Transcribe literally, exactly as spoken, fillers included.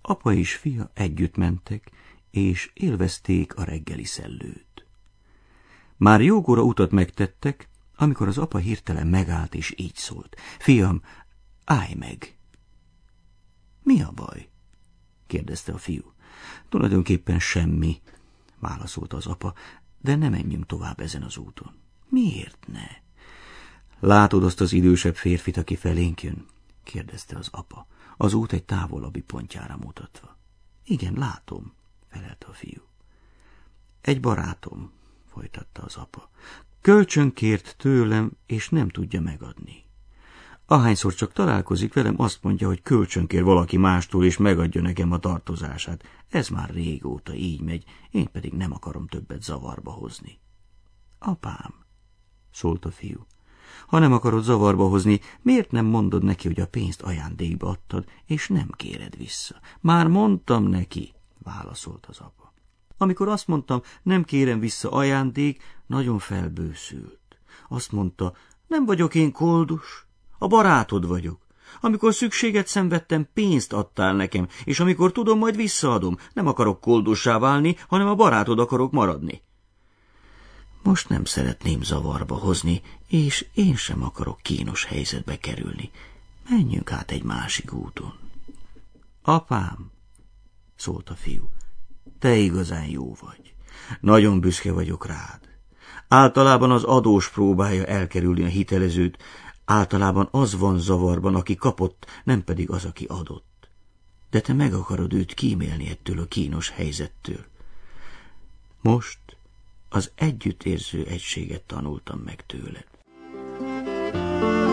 Apa és fia együtt mentek, és élvezték a reggeli szellőt. Már jókora utat megtettek, amikor az apa hirtelen megállt, és így szólt. Fiam, állj meg! Mi a baj? kérdezte a fiú. Tulajdonképpen semmi, válaszolta az apa, de ne menjünk tovább ezen az úton. Miért ne? Látod azt az idősebb férfit, aki felénk jön? kérdezte az apa, az út egy távolabbi pontjára mutatva. Igen, látom, felelte a fiú. Egy barátom, folytatta az apa. Kölcsön kért tőlem, és nem tudja megadni. Ahányszor csak találkozik velem, azt mondja, hogy kölcsön kér valaki mástól, és megadja nekem a tartozását. Ez már régóta így megy, én pedig nem akarom többet zavarba hozni. Apám, szólt a fiú, ha nem akarod zavarba hozni, miért nem mondod neki, hogy a pénzt ajándékba adtad, és nem kéred vissza? Már mondtam neki, válaszolt az apa. Amikor azt mondtam, nem kérem vissza ajándék, nagyon felbőszült. Azt mondta, nem vagyok én koldus, a barátod vagyok. Amikor szükséget szenvedtem, pénzt adtál nekem, és amikor tudom, majd visszaadom. Nem akarok koldussá válni, hanem a barátod akarok maradni. Most nem szeretném zavarba hozni, és én sem akarok kínos helyzetbe kerülni. Menjünk át egy másik úton. Apám, szólt a fiú, te igazán jó vagy. Nagyon büszke vagyok rád. Általában az adós próbálja elkerülni a hitelezőt, általában az van zavarban, aki kapott, nem pedig az, aki adott. De te meg akarod őt kímélni ettől a kínos helyzettől. Most az együttérző egységet tanultam meg tőled.